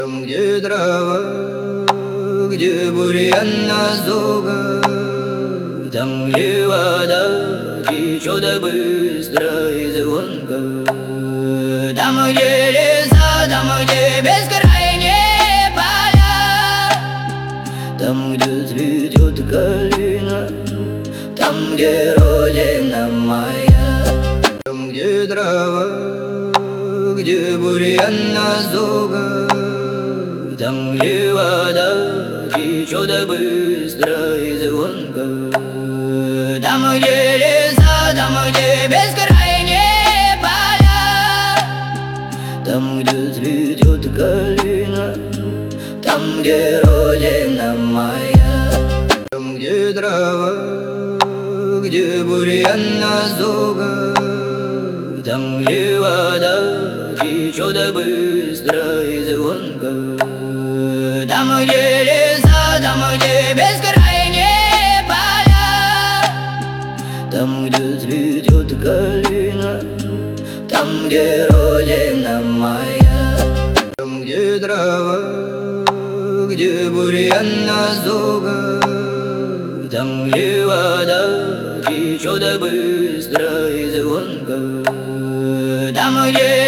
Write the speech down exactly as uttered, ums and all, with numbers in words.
Там, где трава, где бурьян озога, там, где вода течет быстро и звонко, там, где леса, там, где бескрайние поля, там, где цветет калина, там, где родина моя. Там, где трава, где бурьян озога, там, где вода течет быстро и звонко, там, где леса, там, где бескрайние поля, там, где цветет калина, там, где родина моя. Там, где трава, где бурьян озога, там, где вода течет быстро и звонко, там, где леса, там, где бескрайние поля, там, где цветет калина, там, где родина моя. Там, где трава, где бурьян озога, там, где вода течет быстро и звонко, там, где